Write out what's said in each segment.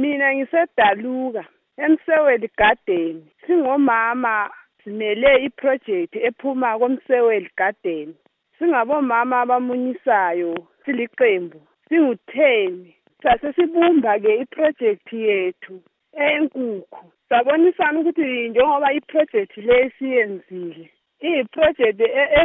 Mina ngisedaluka eMseweli Garden. Singomama simele iproject ephuma koMseweli Garden. Singabomama abamunyisayo siliqembu. Singu-10. Sasesibumba ke iproject yethu enkukhu. Sabonisana ukuthi njengoba iproject le siyenzile, iproject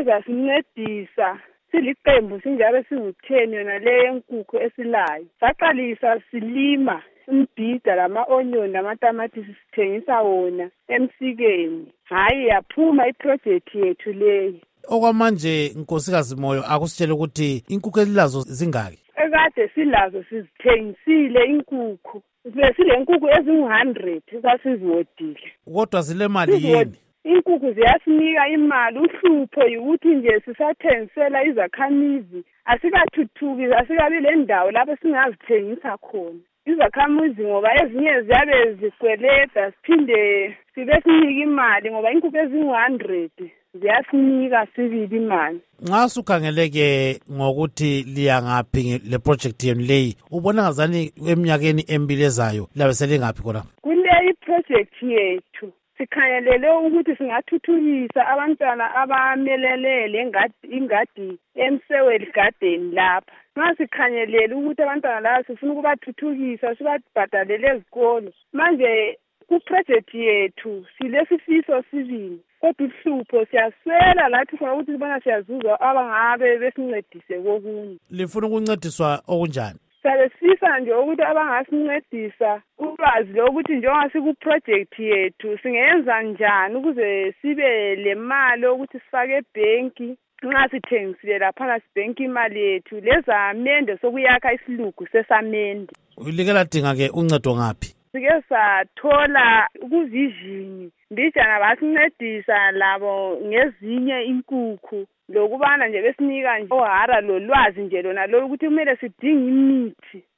ezasincedisa siliqembu sinjalo singu-10 yona le yenkukhu esilayo. Saqalisa silima imbhida lama-onion namatamatisi sithengisa wona emsikeni. Hayi yaphuma iproject yethu leyi. Okwamanje Nkosikazi Moyo akusitshela ukuthi inkukhu elilazo zingaki? Ekade silazo sizithengisile inkukhu. Sile nkukhu ezingu-100 sasiziwodile. Kodwa zile mali yini? Inkukhu ziyasinika imali. Uhlupho yikuthi nje sisathengisela izakhamizi. Asikathuthuki, asikabi le ndawo lapho singazithengisa khona. Izakhamuzi ngoba ezinye ziyabe zikweleta siphinde sibe sinika imali ngoba inkukhu ezingu-100 ziyasinika sibili imali. Nxa sukhangeleke ngokuthi liya ngaphi le project yenu leyi, ubona ngazani eminyakeni emibili ezayo labe selingaphi khona? Kule project yethu sikhangelele ukuthi singathuthukisa abantwana abamelele ingadi eMseweli Garden lapha. Nxa sikhangelele ukuthi abantwana laba sifuna ukubathuthukisa sibabhadalele ezikolo. Manje ku-project yethu silesifiso sibili. Kodwa uhlupho siyaswela lathi khona ukuthi sibona siyazuza abangabe besincedise kokunye. Lifuna ukuncediswa okunjani? Siyasifisa nje ukuthi abangasincedisa ulwazi lokuthi njengoba siku-project yethu singenza njani ukuze sibe le mali ukuthi sifake ebhenki. Nxa sithengisile laphana sibhenki imali yethu lezamende sokuyakha isilugu sesamende. Like ladinga-ke uncedo ngaphi? Sike sathola kuvision mbijana basincedisa labo ngezinye inkukhu lokubana nje besinika nje ohara lolwazi nje lona lokuthi kumele sidinge imithi